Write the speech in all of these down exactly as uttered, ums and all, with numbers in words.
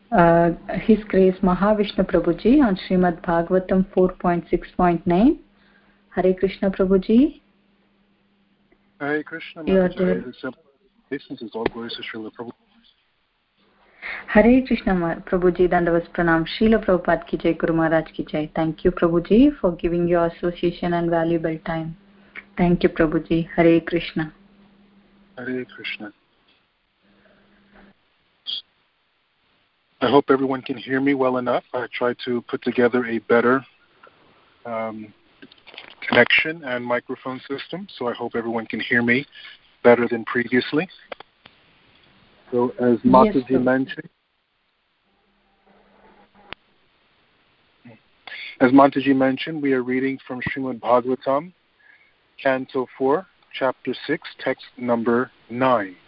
Uh, His Grace Mahavishnu Prabhuji on Srimad Bhagavatam four point six point nine. Hare Krishna Prabhuji. Hare Krishna You are Mataji. there. The simple obeisance is all glories to Srila Prabhupada. Hare Krishna Prabhuji, Dandavas Pranam. Srila Prabhupada ki jai, Guru Maharaj ki jai. Thank you Prabhuji for giving your association and valuable time. Thank you Prabhuji. Hare Krishna. Hare Krishna. I hope everyone can hear me well enough. I tried to put together a better um, connection and microphone system, so I hope everyone can hear me better than previously. So as Mataji yes, mentioned, as Mataji mentioned, we are reading from Srimad Bhagavatam, Canto four, Chapter six, text number nine.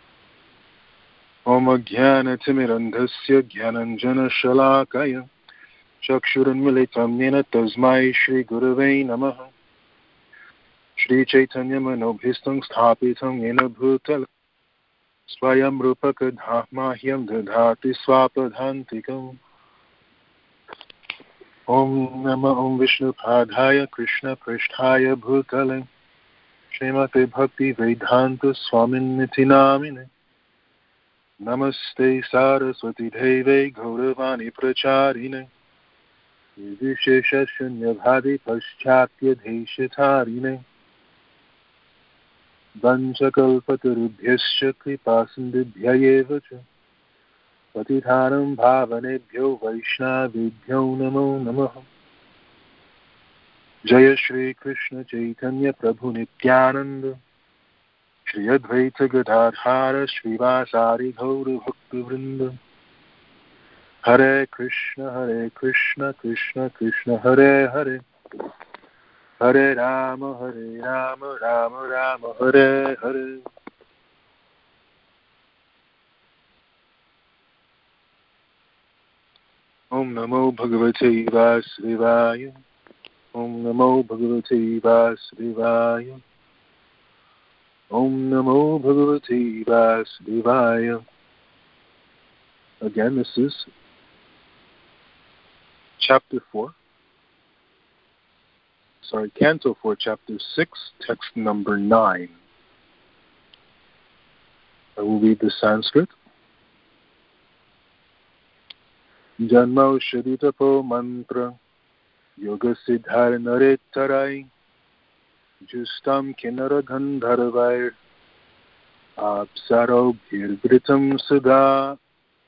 Om Jnana Timirandhasya Jnananjana Shalakaya Chakshurunmilitam Yena Tasmai Shri Gurave Namaha Shri Chaitanya Manobhistam Sthapitam Yena Bhutala Swayam Rupaka Dhammahyam Dadhati Swapadhantikam. Om Nama Om Vishnu Padhaya Krishna Prishthaya Bhutale Srimate Bhakti Vedanta Swamin Niti Namine Namaste Saraswati Deve Gauravani Pracharine Vishesha Shunyabhadi Paschatya Deshatarine Vanchakalpatarubhyascha Kripasindibhyaeva Cha Patithanam Bhavanebhyo Vaishnavibhyo Namo Namaha. Jaya Shri Krishna Chaitanya Prabhu Nityananda Shri Advaita Gadadhara Srivasari Gaura Bhakta Vrinda. Hare Krishna Hare Krishna Krishna Krishna Hare Hare Hare Rama Hare Rama Rama Rama Hare Hare. Om Namo Bhagavate Vasudevaya. Om Namo Bhagavate Vasudevaya. Om Namo Bhagavate Vasudevaya. Again, this is chapter four. Sorry, Canto four, chapter six, text number nine. I will read the Sanskrit. Janma Shaditapo Mantra Yoga Siddhar Naretarai Justam Kinara Gandharvair Apsaro Bhirgritam Sada.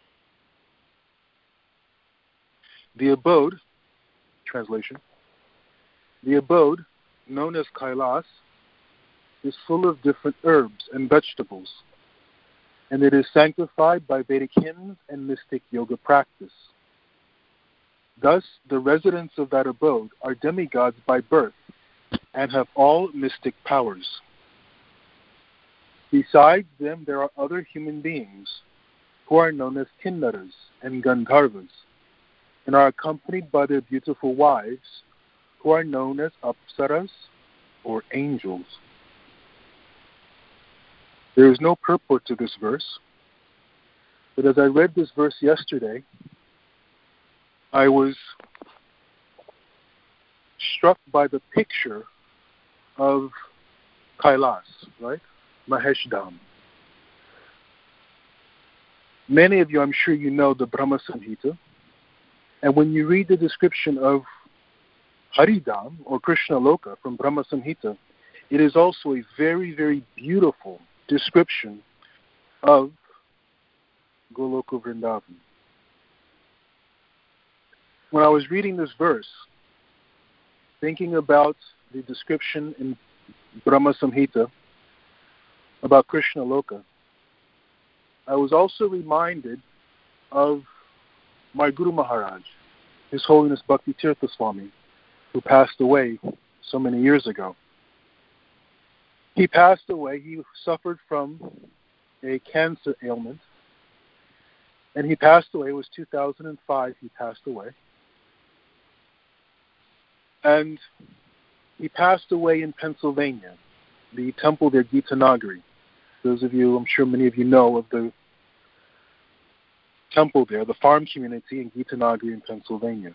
The abode, translation, the abode, known as Kailas, is full of different herbs and vegetables, and it is sanctified by Vedic hymns and mystic yoga practice. Thus, the residents of that abode are demigods by birth and have all mystic powers. Besides them, there are other human beings who are known as Kinnaras and Gandharvas and are accompanied by their beautiful wives who are known as Apsaras or angels. There is no purport to this verse, but as I read this verse yesterday, I was struck by the picture of Kailas, right? Mahesh Dham. Many of you, I'm sure you know the Brahma Samhita, and when you read the description of Haridham or Krishna Loka from Brahma Samhita, it is also a very, very beautiful description of Goloka Vrindavan. When I was reading this verse, thinking about the description in Brahma Samhita about Krishna Loka, I was also reminded of my Guru Maharaj, His Holiness Bhakti Tirtha Swami, who passed away so many years ago. He passed away, he suffered from a cancer ailment, and he passed away, it was two thousand five he passed away. And he passed away in Pennsylvania, the temple there, Gita Nagari. Those of you, I'm sure many of you know of the temple there, the farm community in Gitanagari in Pennsylvania.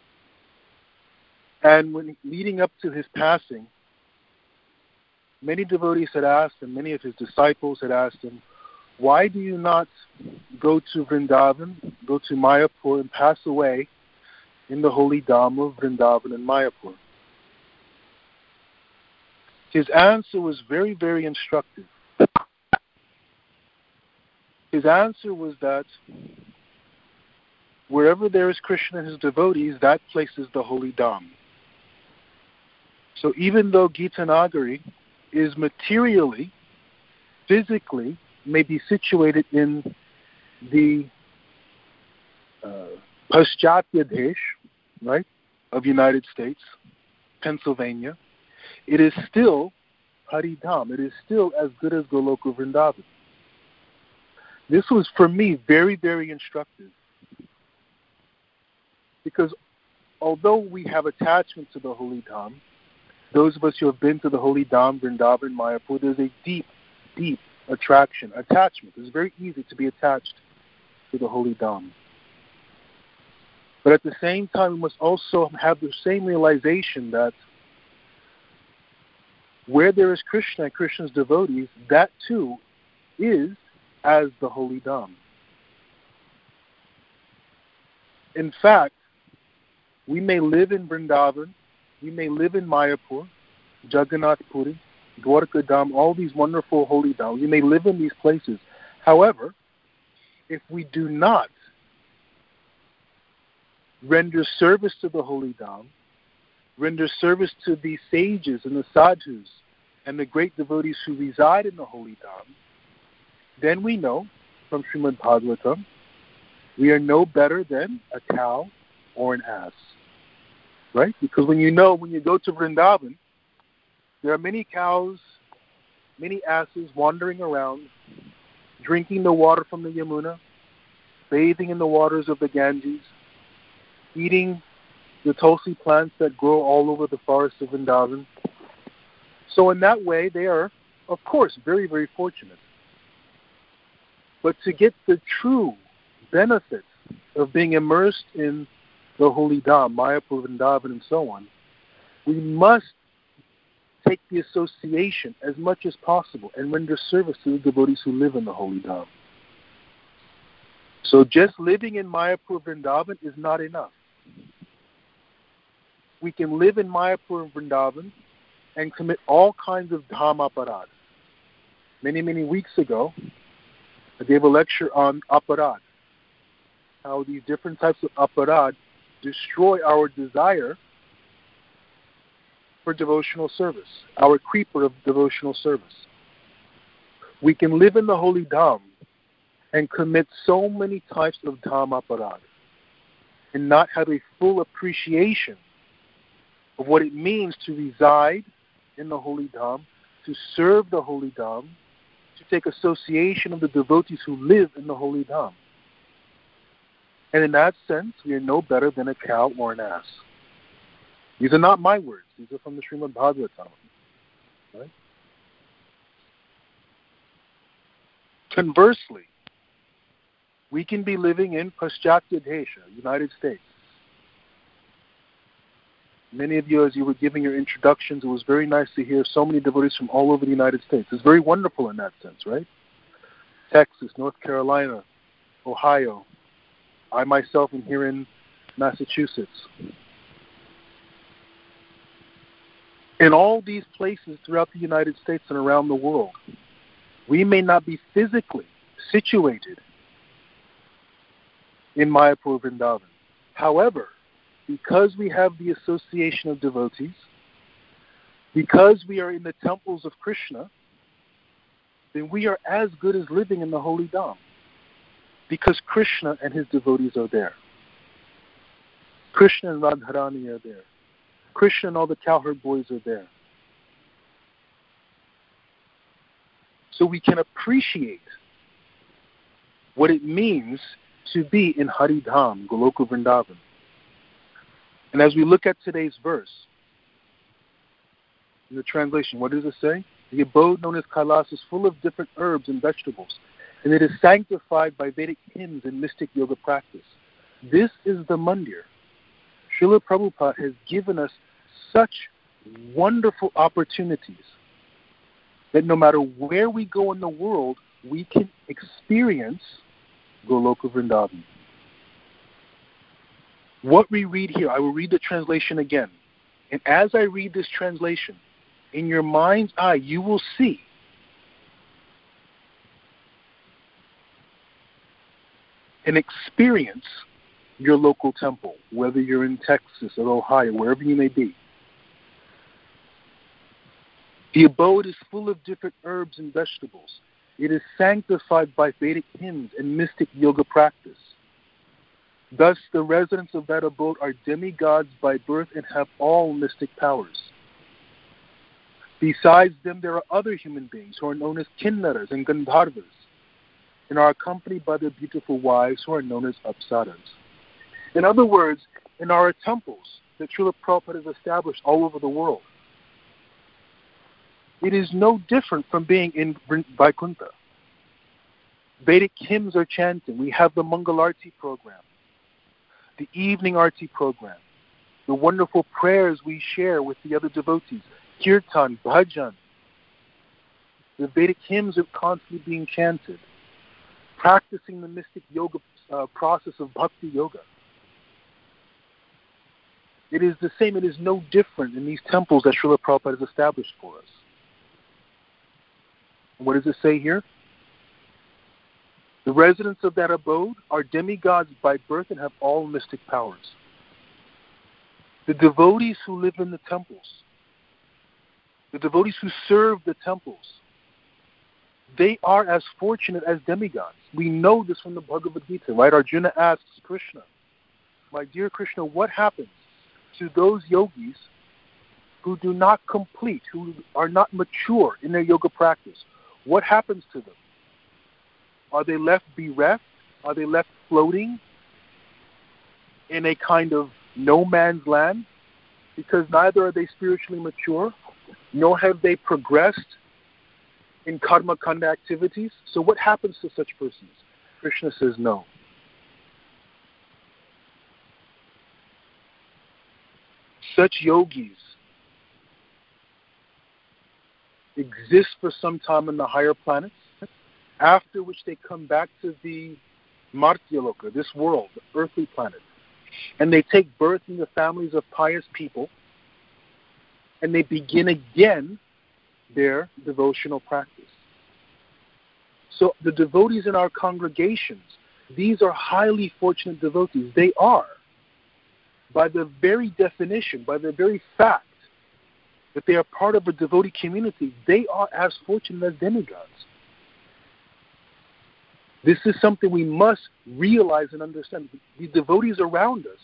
And when leading up to his passing, many devotees had asked him, many of his disciples had asked him, why do you not go to Vrindavan, go to Mayapur and pass away in the holy Dham of Vrindavan and Mayapur? His answer was very, very instructive. His answer was that wherever there is Krishna and his devotees, that place is the holy Dham. So even though Gitanagari is materially, physically, may be situated in the uh, Paschatya Desh, right, of United States, Pennsylvania, it is still Haridham. It is still as good as Goloka Vrindavan. This was, for me, very, very instructive. Because although we have attachment to the Holy Dham, those of us who have been to the Holy Dham, Vrindavan, Mayapur, there's a deep, deep attraction, attachment. It's very easy to be attached to the Holy Dham. But at the same time, we must also have the same realization that where there is Krishna and Krishna's devotees, that too is as the Holy Dham. In fact, we may live in Vrindavan, we may live in Mayapur, Jagannath Puri, Dwarka Dham, all these wonderful holy dhams. We may live in these places. However, if we do not render service to the holy dham, render service to the sages and the sadhus and the great devotees who reside in the holy dham, then we know from Srimad Bhagavatam, we are no better than a cow or an ass. Right? Because when you know, when you go to Vrindavan, there are many cows, many asses wandering around, drinking the water from the Yamuna, bathing in the waters of the Ganges, eating the tulsi plants that grow all over the forests of Vrindavan. So in that way, they are, of course, very, very fortunate. But to get the true benefits of being immersed in the Holy Dham, Mayapur, Vrindavan, and so on, we must take the association as much as possible and render service to the devotees who live in the Holy Dham. So just living in Mayapur, Vrindavan is not enough. We can live in Mayapur and Vrindavan and commit all kinds of Dham aparad. Many, many weeks ago, I gave a lecture on aparad, how these different types of aparad destroy our desire for devotional service, our creeper of devotional service. We can live in the Holy Dham and commit so many types of Dham aparad and not have a full appreciation of what it means to reside in the Holy Dham, to serve the Holy Dham, to take association of the devotees who live in the Holy Dham. And in that sense, we are no better than a cow or an ass. These are not my words. These are from the Srimad Bhagavatam. Right? Conversely, we can be living in Paschatya Desha, United States. Many of you, as you were giving your introductions, it was very nice to hear so many devotees from all over the United States. It's very wonderful in that sense, right? Texas, North Carolina, Ohio. I myself am here in Massachusetts. In all these places throughout the United States and around the world, we may not be physically situated in Mayapur, Vrindavan. However, because we have the association of devotees, because we are in the temples of Krishna, then we are as good as living in the Holy Dham. Because Krishna and his devotees are there. Krishna and Radharani are there. Krishna and all the cowherd boys are there. So we can appreciate what it means to be in Haridham, Goloka Vrindavan. And as we look at today's verse, in the translation, what does it say? The abode known as Kailas is full of different herbs and vegetables, and it is sanctified by Vedic hymns and mystic yoga practice. This is the mandir. Srila Prabhupada has given us such wonderful opportunities that no matter where we go in the world, we can experience Goloka Vrindavan. What we read here, I will read the translation again. And as I read this translation, in your mind's eye, you will see and experience your local temple, whether you're in Texas or Ohio, wherever you may be. The abode is full of different herbs and vegetables. It is sanctified by Vedic hymns and mystic yoga practice. Thus, the residents of that abode are demigods by birth and have all mystic powers. Besides them, there are other human beings who are known as Kinnaras and Gandharvas, and are accompanied by their beautiful wives who are known as Apsaras. In other words, in our temples that Srila Prabhupada has established all over the world, it is no different from being in Vaikuntha. Vedic hymns are chanting. We have the Mangalarti program, the evening Arti program, the wonderful prayers we share with the other devotees, Kirtan, Bhajan. The Vedic hymns are constantly being chanted, practicing the mystic yoga uh, process of bhakti yoga. It is the same, it is no different in these temples that Srila Prabhupada has established for us. What does it say here? The residents of that abode are demigods by birth and have all mystic powers. The devotees who live in the temples, the devotees who serve the temples, they are as fortunate as demigods. We know this from the Bhagavad Gita, right? Arjuna asks Krishna, my dear Krishna, what happens to those yogis who do not complete, who are not mature in their yoga practice? What happens to them? Are they left bereft? Are they left floating in a kind of no man's land? Because neither are they spiritually mature, nor have they progressed in karma kanda activities. So what happens to such persons? Krishna says no. Such yogis exist for some time in the higher planets, after which they come back to the Martyaloka, this world, the earthly planet, and they take birth in the families of pious people, and they begin again their devotional practice. So the devotees in our congregations, these are highly fortunate devotees. They are, by the very definition, by the very fact that they are part of a devotee community, they are as fortunate as demigods. This is something we must realize and understand. The devotees around us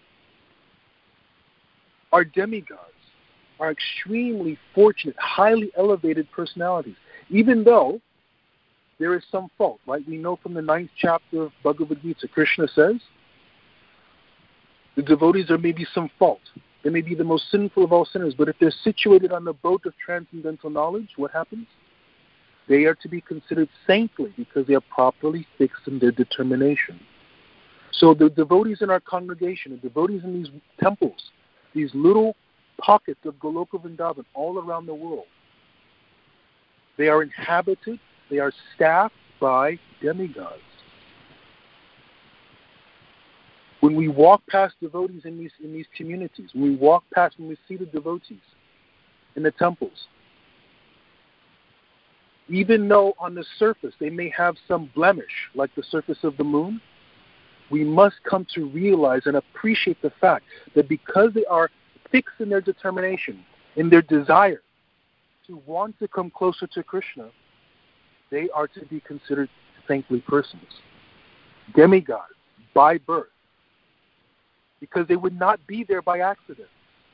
are demigods, are extremely fortunate, highly elevated personalities, even though there is some fault, right? We know from the ninth chapter of Bhagavad Gita, Krishna says, the devotees are maybe some fault. They may be the most sinful of all sinners, but if they're situated on the boat of transcendental knowledge, what happens? They are to be considered saintly because they are properly fixed in their determination. So the devotees in our congregation, the devotees in these temples, these little pockets of Goloka Vrindavan all around the world, they are inhabited, they are staffed by demigods. When we walk past devotees in these in these communities, when we walk past, when we see the devotees in the temples, even though on the surface they may have some blemish, like the surface of the moon, we must come to realize and appreciate the fact that because they are fixed in their determination, in their desire to want to come closer to Krishna, they are to be considered saintly persons, demigods by birth, because they would not be there by accident.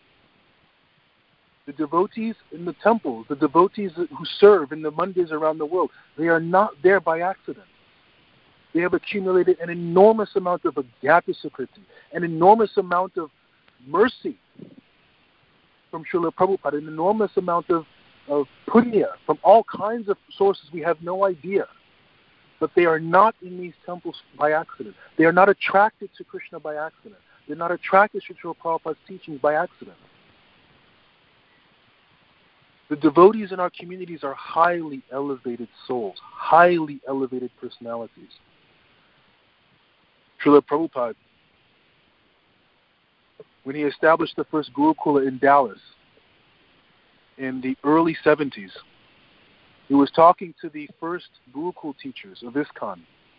The devotees in the temples, the devotees who serve in the mandirs around the world, they are not there by accident. They have accumulated an enormous amount of Agyata Sukriti, an enormous amount of mercy from Srila Prabhupada, an enormous amount of, of punya from all kinds of sources we have no idea. but they are not in these temples by accident. They are not attracted to Krishna by accident. They're not attracted to Srila Prabhupada's teachings by accident. The devotees in our communities are highly elevated souls, highly elevated personalities. Srila Prabhupada, when he established the first Gurukula in Dallas in the early seventies, he was talking to the first Gurukul teachers of ISKCON.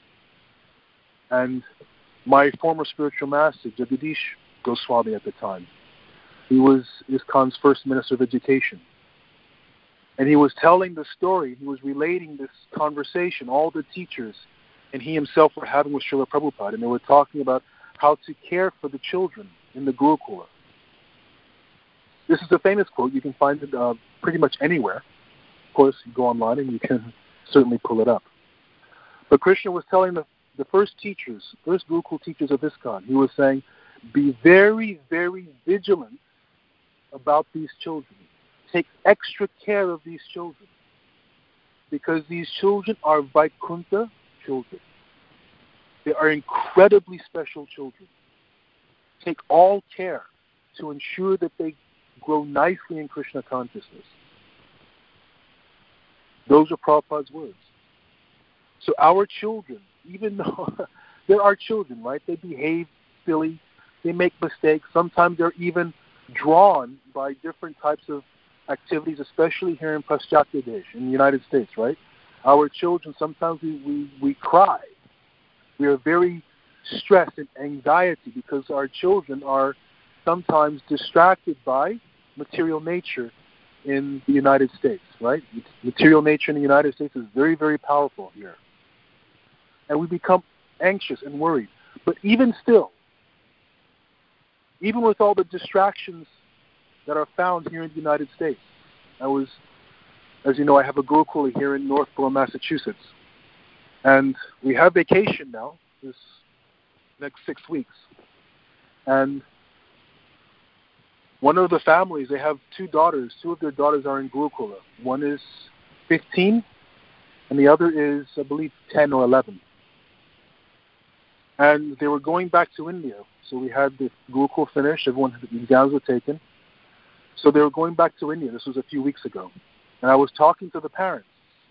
And my former spiritual master, Jagadish Goswami at the time, he was ISKCON's first minister of education. And he was telling the story, he was relating this conversation, all the teachers and he himself were having with Srila Prabhupada, and they were talking about how to care for the children in the Gurukula. This is a famous quote. You can find it uh, pretty much anywhere. Of course, you go online and you can certainly pull it up. But Krishna was telling the, the first teachers, first Gurukul teachers of ISKCON, he was saying, be very, very vigilant about these children. Take extra care of these children, because these children are Vaikuntha children. They are incredibly special children. Take all care to ensure that they grow nicely in Krishna consciousness. Those are Prabhupada's words. So our children, even though they're our children, right? They behave silly, they make mistakes. Sometimes they're even drawn by different types of activities, especially here in Paschatya Desh, in the United States, right? Our children, sometimes we, we, we cry. We are very stressed and anxiety because our children are sometimes distracted by material nature in the United States, right? Material nature in the United States is very, very powerful here. And we become anxious and worried. But even still, even with all the distractions that are found here in the United States. I was, as you know, I have a Gurukula here in Northborough, Massachusetts. And we have vacation now, this next six weeks. And one of the families, they have two daughters. Two of their daughters are in Gurukula. One is fifteen, and the other is, I believe, ten or eleven. And they were going back to India. So we had the Gurukul finished. Everyone, the exams were taken. So they were going back to India. This was a few weeks ago. And I was talking to the parents.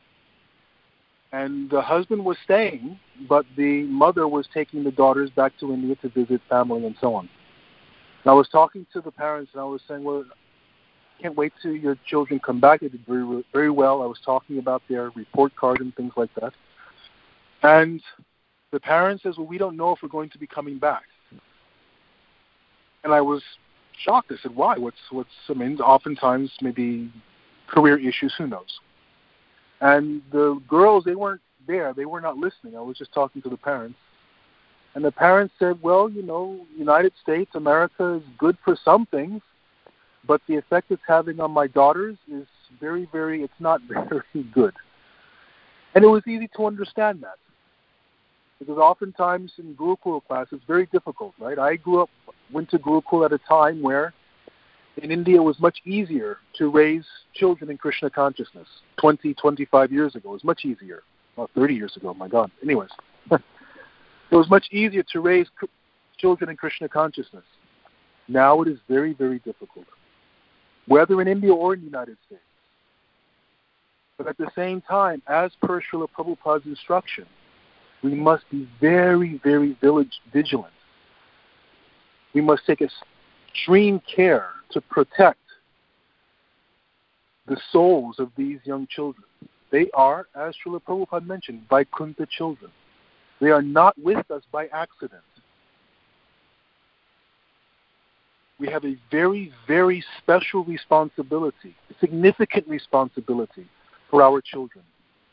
And the husband was staying, but the mother was taking the daughters back to India to visit family and so on. And I was talking to the parents, and I was saying, well, can't wait till your children come back. They did very, very well. I was talking about their report card and things like that. And the parents says, well, we don't know if we're going to be coming back. And I was shocked. I said, why? What's, what's, I mean, oftentimes maybe career issues, who knows? And the girls, they weren't there. They were not listening. I was just talking to the parents. And the parents said, well, you know, United States, America is good for some things, but the effect it's having on my daughters is very, very, it's not very good. And it was easy to understand that. Because oftentimes in Gurukul class, it's very difficult, right? I grew up, went to Gurukul at a time where in India it was much easier to raise children in Krishna consciousness. twenty, twenty-five years ago, it was much easier. Well, thirty years ago, my God. Anyways, it was much easier to raise children in Krishna consciousness. Now it is very, very difficult, whether in India or in the United States. But at the same time, as per Srila Prabhupada's instruction, we must be very, very vigilant. We must take extreme care to protect the souls of these young children. They are, as Srila Prabhupada mentioned, Vaikuntha children. They are not with us by accident. We have a very, very special responsibility, significant responsibility for our children.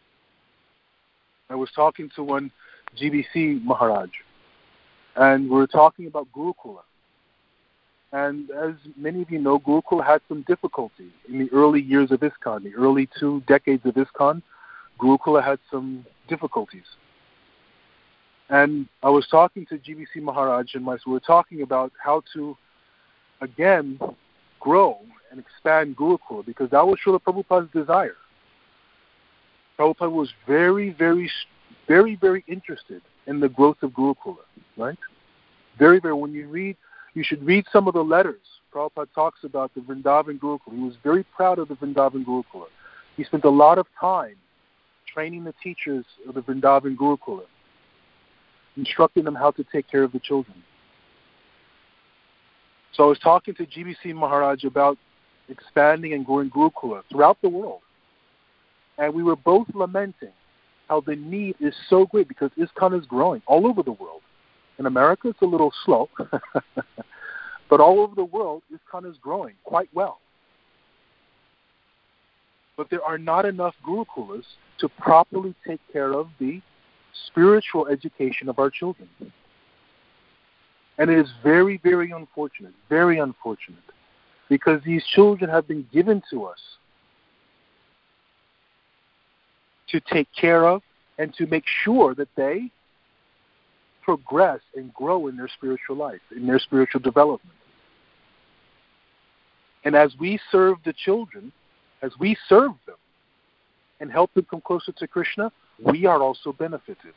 I was talking to one G B C Maharaj, and we were talking about Gurukula. And as many of you know, Gurukula had some difficulty in the early years of ISKCON, the early two decades of ISKCON. Gurukula had some difficulties. And I was talking to G B C Maharaj, and we were talking about how to, again, grow and expand Gurukula, because that was Srila Prabhupada's desire. Prabhupada was very, very very, very interested in the growth of Gurukula, right? Very, very. When you read, you should read some of the letters. Prabhupada talks about the Vrindavan Gurukula. He was very proud of the Vrindavan Gurukula. He spent a lot of time training the teachers of the Vrindavan Gurukula, instructing them how to take care of the children. So I was talking to G B C Maharaj about expanding and growing Gurukula throughout the world. And we were both lamenting how the need is so great because ISKCON is growing all over the world. In America, it's a little slow. But all over the world, ISKCON is growing quite well. But there are not enough Gurukulas to properly take care of the spiritual education of our children. And it is very, very unfortunate, very unfortunate, because these children have been given to us to take care of and to make sure that they progress and grow in their spiritual life, in their spiritual development. And as we serve the children, as we serve them and help them come closer to Krishna, we are also benefited.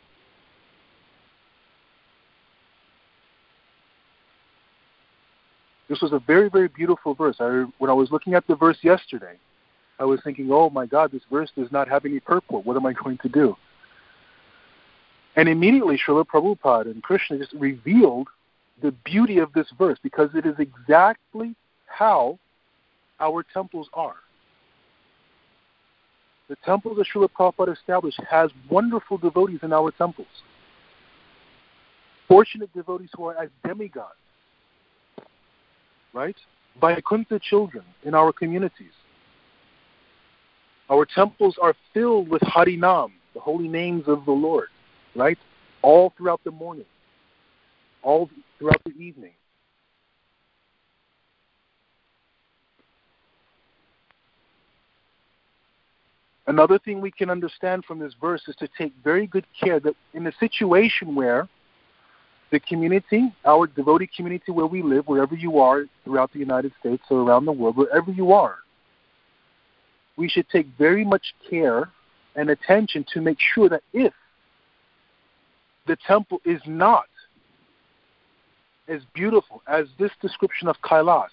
This was a very, very beautiful verse. I, when I was looking at the verse yesterday, I was thinking, oh my God, this verse does not have any purport. What am I going to do? And immediately Srila Prabhupada and Krishna just revealed the beauty of this verse, because it is exactly how our temples are. The temples that Srila Prabhupada established has wonderful devotees in our temples. Fortunate devotees who are as demigods, right? Vaikuntha children in our communities. Our temples are filled with Harinam, the holy names of the Lord, right? All throughout the morning, all throughout the evening. Another thing we can understand from this verse is to take very good care that in a situation where the community, our devotee community where we live, wherever you are throughout the United States or around the world, wherever you are, we should take very much care and attention to make sure that if the temple is not as beautiful as this description of Kailas,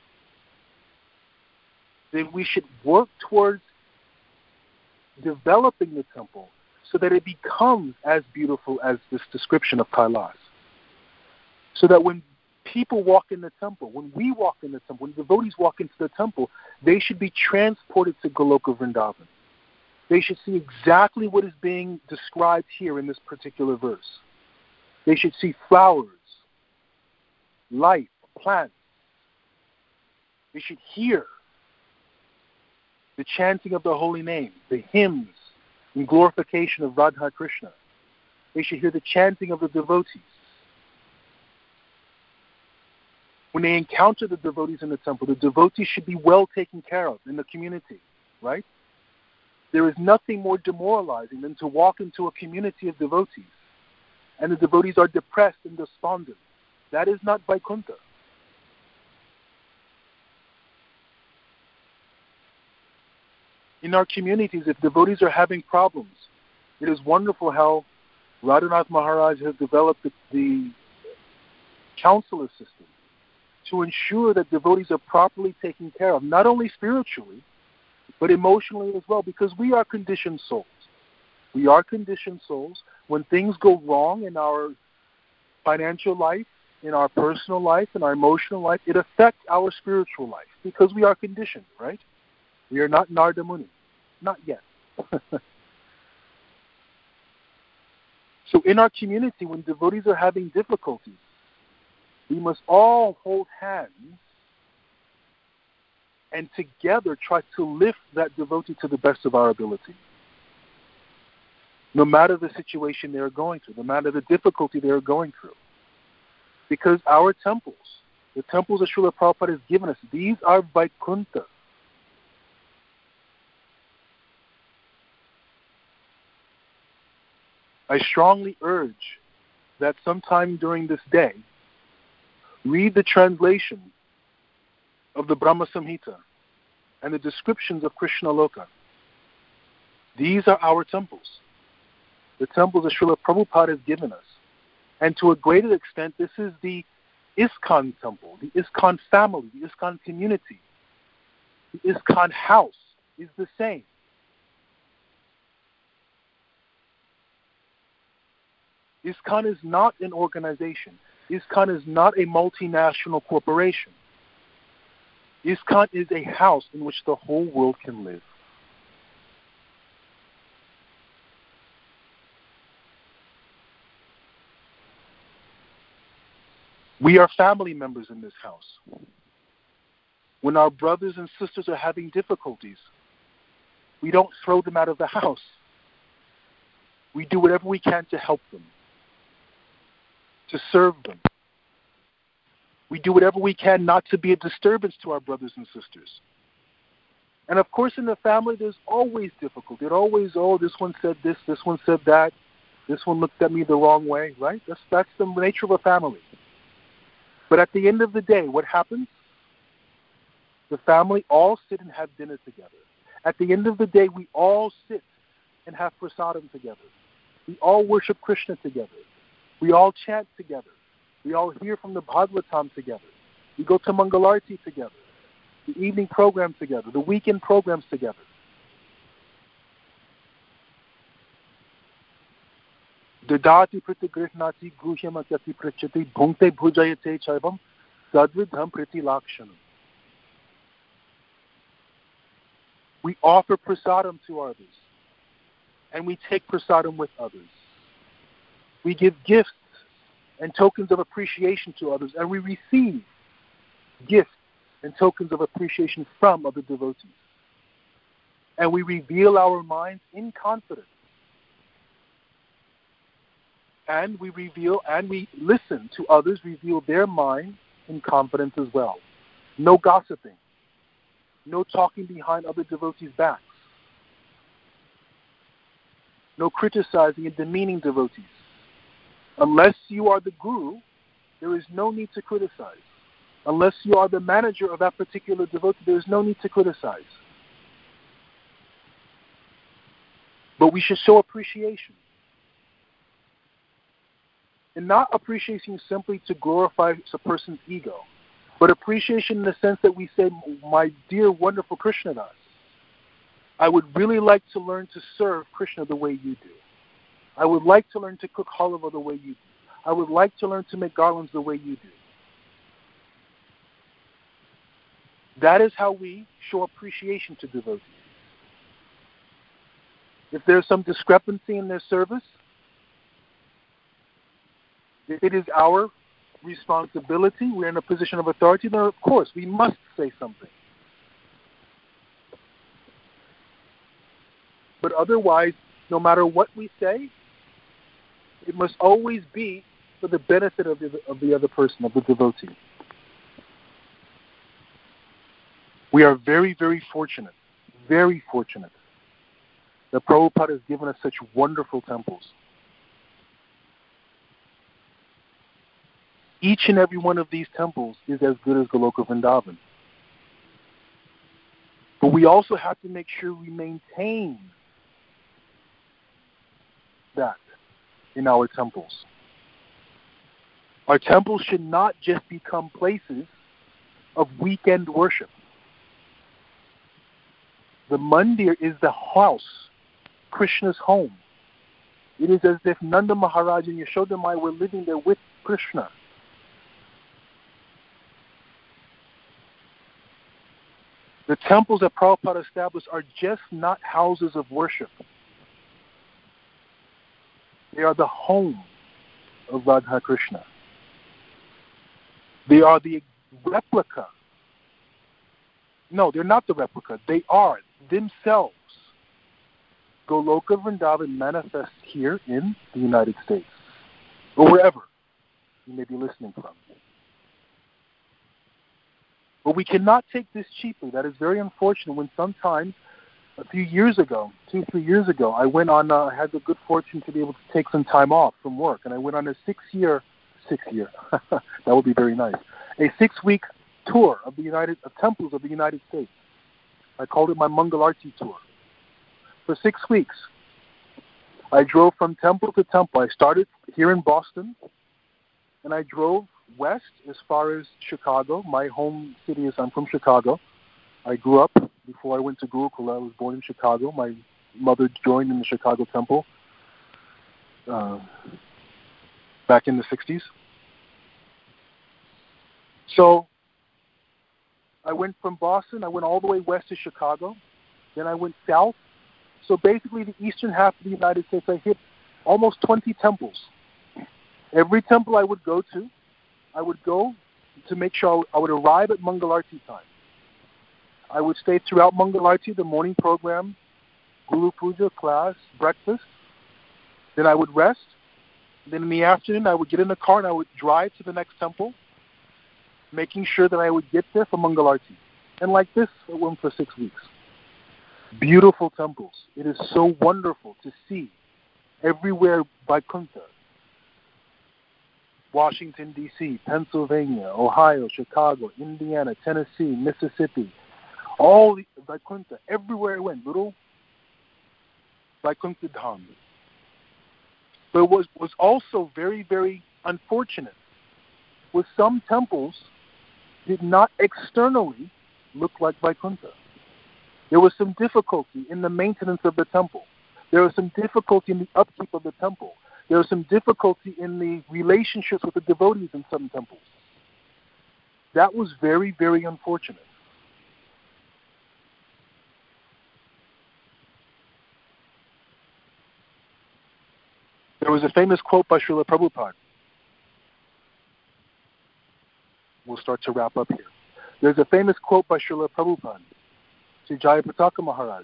then we should work towards developing the temple so that it becomes as beautiful as this description of Kailas. So that when people walk in the temple, when we walk in the temple, when devotees walk into the temple, they should be transported to Goloka Vrindavan. They should see exactly what is being described here in this particular verse. They should see flowers, life, plants. They should hear the chanting of the holy name, the hymns in glorification of Radha Krishna. They should hear the chanting of the devotees. When they encounter the devotees in the temple, the devotees should be well taken care of in the community, right? There is nothing more demoralizing than to walk into a community of devotees and the devotees are depressed and despondent. That is not Vaikuntha. In our communities, if devotees are having problems, it is wonderful how Radhanath Maharaj has developed the, the counselor system to ensure that devotees are properly taken care of, not only spiritually, but emotionally as well, because we are conditioned souls. We are conditioned souls. When things go wrong in our financial life, in our personal life, in our emotional life, it affects our spiritual life because we are conditioned, right? We are not Narada Muni. Not yet. So in our community, when devotees are having difficulties, we must all hold hands and together try to lift that devotee to the best of our ability. No matter the situation they are going through, no matter the difficulty they are going through. Because our temples, the temples that Srila Prabhupada has given us, these are Vaikuntha. I strongly urge that sometime during this day, read the translation of the Brahma Samhita and the descriptions of Krishna Loka. These are our temples. the temples that Srila Prabhupada has given us. And to a greater extent, this is the ISKCON temple, the ISKCON family, the ISKCON community. The ISKCON house is the same. ISKCON is not an organization. ISKCON is not a multinational corporation. ISKCON is a house in which the whole world can live. We are family members in this house. When our brothers and sisters are having difficulties, we don't throw them out of the house. We do whatever we can to help them, to serve them. We do whatever we can not to be a disturbance to our brothers and sisters. And of course, in the family, there's always difficulty. It always, oh, this one said this, this one said that, this one looked at me the wrong way, right? That's, that's the nature of a family. But at the end of the day, what happens? The family all sit and have dinner together. At the end of the day, we all sit and have prasadam together. We all worship Krishna together. We all chant together. We all hear from the Bhagavatam together. We go to Mangalarti together. The evening program together. The weekend programs together. Dadati pratigrhnati guhyamakati prachati bhunkte bhujayate chaivam sadvidham pratilakshanam. We offer prasadam to others, and we take prasadam with others. We give gifts and tokens of appreciation to others, and we receive gifts and tokens of appreciation from other devotees. And we reveal our minds in confidence. And we reveal and we listen to others reveal their mind in confidence as well. No gossiping. No talking behind other devotees' backs. No criticizing and demeaning devotees. Unless you are the guru, there is no need to criticize. Unless you are the manager of that particular devotee, there is no need to criticize. But we should show appreciation. And not appreciation simply to glorify a person's ego, but appreciation in the sense that we say, my dear, wonderful Krishnadas, I would really like to learn to serve Krishna the way you do. I would like to learn to cook halava the way you do. I would like to learn to make garlands the way you do. That is how we show appreciation to devotees. If there's some discrepancy in their service, if it is our responsibility, we're in a position of authority, then of course we must say something. But otherwise, no matter what we say, it must always be for the benefit of the, of the other person, of the devotee. We are very, very fortunate, very fortunate that Prabhupada has given us such wonderful temples. Each and every one of these temples is as good as Goloka Vrindavan. But we also have to make sure we maintain that in our temples. Our temples should not just become places of weekend worship. The mandir is the house, Krishna's home. It is as if Nanda Maharaj and Yashoda Mai were living there with Krishna. The temples that Prabhupada established are just not houses of worship. They are the home of Radha Krishna. They are the replica. No, they're not the replica. They are themselves Goloka Vrindavan manifest here in the United States, or wherever you may be listening from. But we cannot take this cheaply. That is very unfortunate when sometimes, a few years ago, two, three years ago, I went on, uh, I had the good fortune to be able to take some time off from work, and I went on a six-year, six-year, that would be very nice, a six-week tour of the United, of temples of the United States. I called it my Mangalarti tour. For six weeks, I drove from temple to temple. I started here in Boston, and I drove west as far as Chicago. My home city is, I'm from Chicago. I grew up, before I went to Gurukula, I was born in Chicago. My mother joined in the Chicago temple uh, back in the sixties. So I went from Boston, I went all the way west to Chicago, then I went south. So basically the eastern half of the United States, I hit almost twenty temples. Every temple I would go to, I would go to make sure I would arrive at Mangalarti time. I would stay throughout Mangalarti, the morning program, Guru Puja, class, breakfast. Then I would rest. Then in the afternoon, I would get in the car and I would drive to the next temple, making sure that I would get there for Mangalarti. And like this, I went for six weeks. Beautiful temples. It is so wonderful to see everywhere Vaikuntha. Washington, D C, Pennsylvania, Ohio, Chicago, Indiana, Tennessee, Mississippi, all the Vaikuntha, everywhere I went, little Vaikuntha Dham. But what was, was also very, very unfortunate was some temples did not externally look like Vaikuntha. There was some difficulty in the maintenance of the temple. There was some difficulty in the upkeep of the temple. There was some difficulty in the relationships with the devotees in some temples. That was very, very unfortunate. There was a famous quote by Srila Prabhupada. We'll start to wrap up here. There's a famous quote by Srila Prabhupada to Jayapataka Maharaj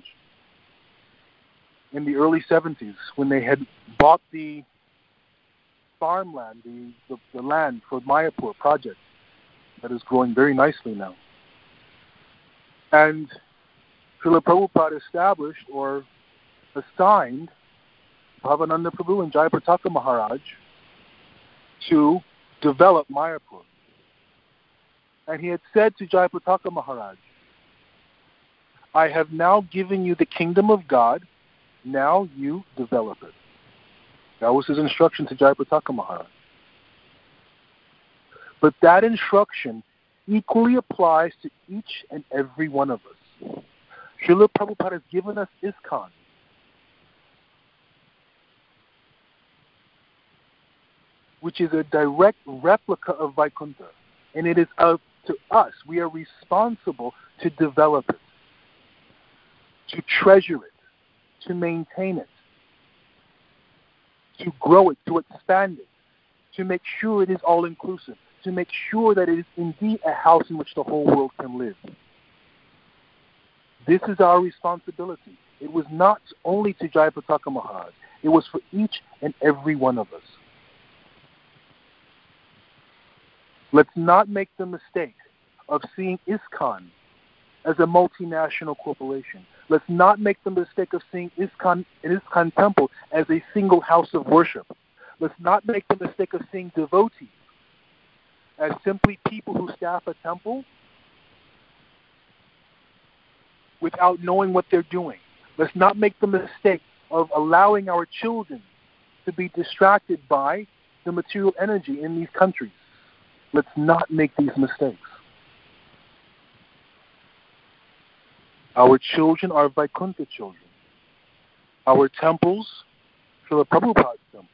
in the early seventies when they had bought the farmland, the, the, the land for Mayapur project that is growing very nicely now. And Srila Prabhupada established or assigned Bhavananda Prabhu and Jayapataka Maharaj to develop Mayapur. And he had said to Jayapataka Maharaj, I have now given you the kingdom of God, now you develop it. That was his instruction to Jayapataka Maharaj. But that instruction equally applies to each and every one of us. Srila Prabhupada has given us ISKCON. Which is a direct replica of Vaikuntha. And it is up to us. We are responsible to develop it, to treasure it, to maintain it, to grow it, to expand it, to make sure it is all-inclusive, to make sure that it is indeed a house in which the whole world can live. This is our responsibility. It was not only to Jayapataka Maharaj. It was for each and every one of us. Let's not make the mistake of seeing ISKCON as a multinational corporation. Let's not make the mistake of seeing ISKCON, an ISKCON temple as a single house of worship. Let's not make the mistake of seeing devotees as simply people who staff a temple without knowing what they're doing. Let's not make the mistake of allowing our children to be distracted by the material energy in these countries. Let's not make these mistakes. Our children are Vaikuntha children. Our temples, Srila Prabhupada's temple,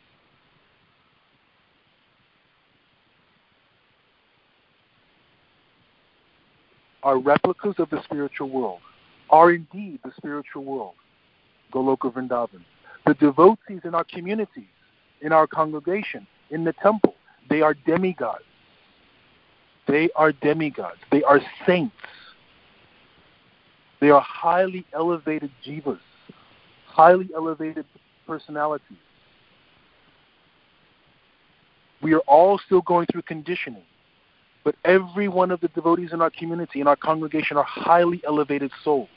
are replicas of the spiritual world, are indeed the spiritual world, Goloka Vrindavan. The devotees in our communities, in our congregation, in the temple, they are demigods. They are demigods. They are saints. They are highly elevated jivas, highly elevated personalities. We are all still going through conditioning, but every one of the devotees in our community, in our congregation, are highly elevated souls.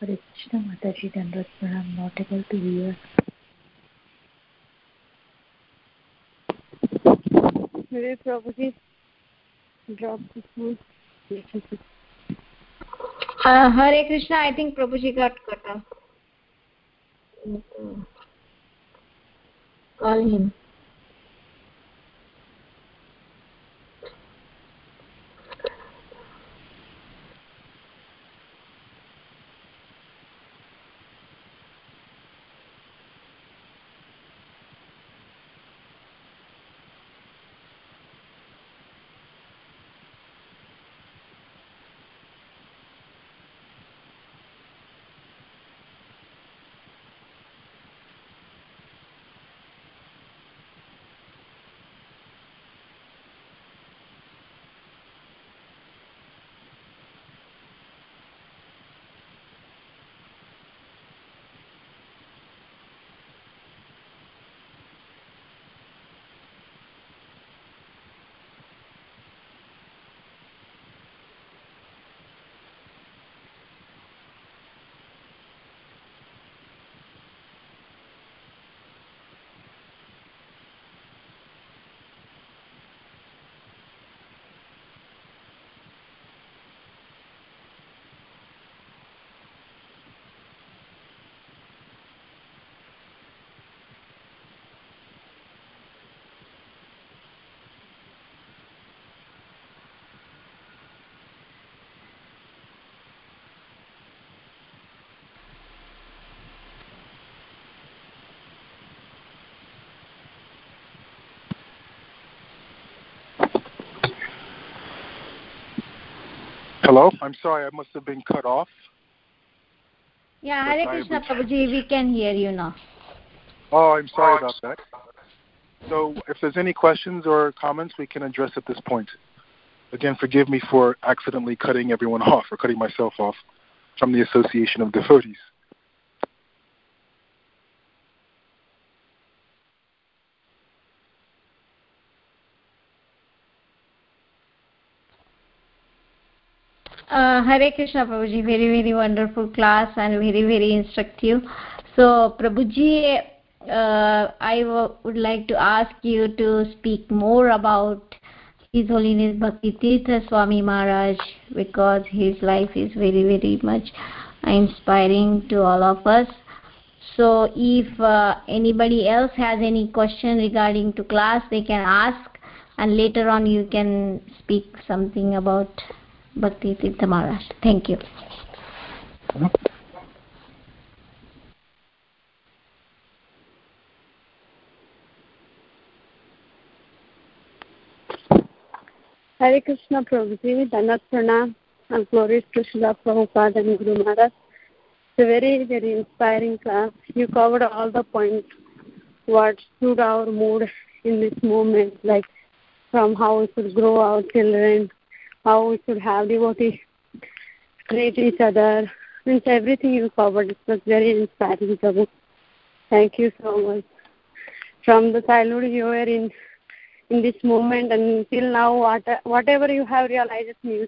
Hare Krishna, Mataji, Dandavat Pranam. Not able to hear. Hare Prabhuji, drop the phone. Uh, Hare Krishna, I think Prabhuji got cut off. Call him. Hello? I'm sorry, I must have been cut off. Yeah, Hare Krishna, Prabhuji, we can hear you now. Oh, I'm sorry about that. So if there's any questions or comments, we can address at this point. Again, forgive me for accidentally cutting everyone off or cutting myself off from the Association of Devotees. Uh, Hare Krishna, Prabhuji, very, very wonderful class and very, very instructive. So, Prabhuji, uh, I w- would like to ask you to speak more about His Holiness Bhaktitirtha Swami Maharaj, because his life is very, very much inspiring to all of us. So, if uh, anybody else has any question regarding to class, they can ask, and later on you can speak something about Bhaktitirtha Maharaj. Thank you. Hare Krishna Prabhuji, Dandavat Pranam, and glories to Srila Prabhupada and Guru Maharaj. It's a very, very inspiring class. You covered all the points, what stood our mood in this moment, like from how we should grow our children, how we should have devotees, treat each other. Means everything you covered. It was very inspiring, Prabhu. Thank you so much. From the childhood you were in in this moment and till now, what, whatever you have realized in you